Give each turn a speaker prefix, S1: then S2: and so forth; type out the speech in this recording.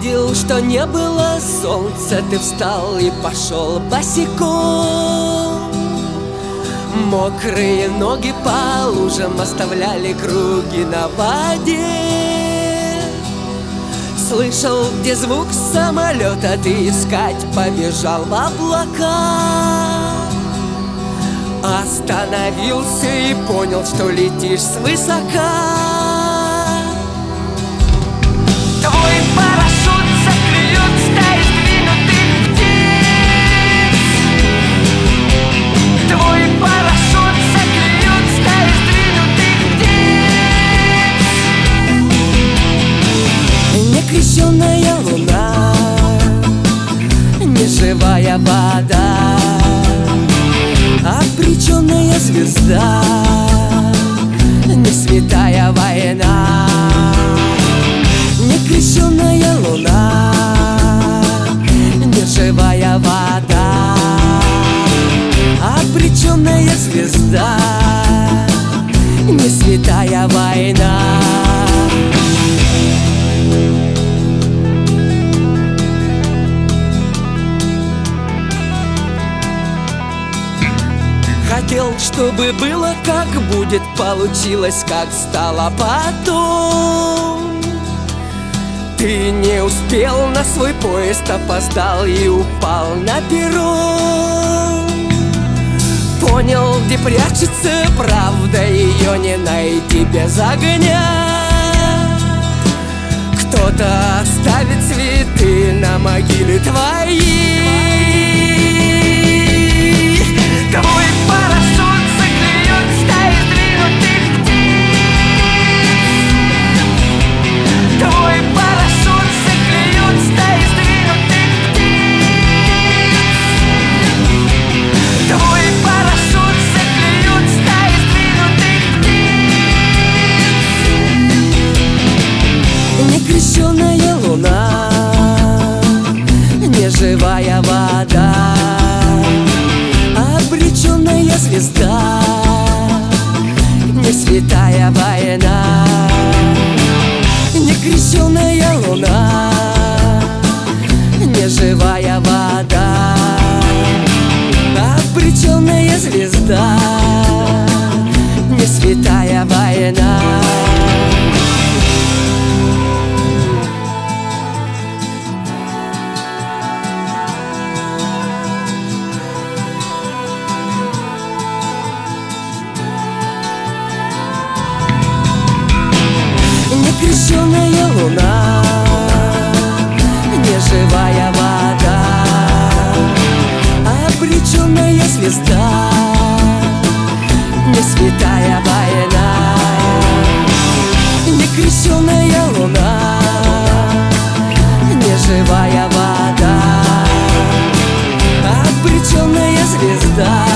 S1: увидел, что не было солнца, ты встал и пошел босиком. Мокрые ноги по лужам оставляли круги на воде. Слышал, где звук самолета, ты искать побежал в облака. Остановился и понял, что летишь свысока. Твой парашют заклюют стаи сдвинутых птиц. Твой парашют заклюют стаи сдвинутых птиц. Некрещенная луна, неживая вода, обреченная звезда, не святая война. Некрещенная луна, неживая вода, обреченная звезда, не святая война. Хотел, чтобы было как будет, получилось как стало потом. Ты не успел на свой поезд, опоздал и упал на перрон. Понял, где прячется правда, ее не найти без огня. Кто-то оставит цветы на могиле твоей. Твой парашют заклюют стаи сдвинутых птиц. Твой парашют заклюют стаи сдвинутых птиц. Твой парашют заклюют стаи сдвинутых птиц. Некрещенная луна, неживая вода, обреченная звезда, не святая война. Некрещенная луна, неживая вода, обреченная звезда, не святая война. Некрещенная луна, неживая вода, обреченная звезда, не святая война. Некрещенная луна, неживая вода, обреченная звезда,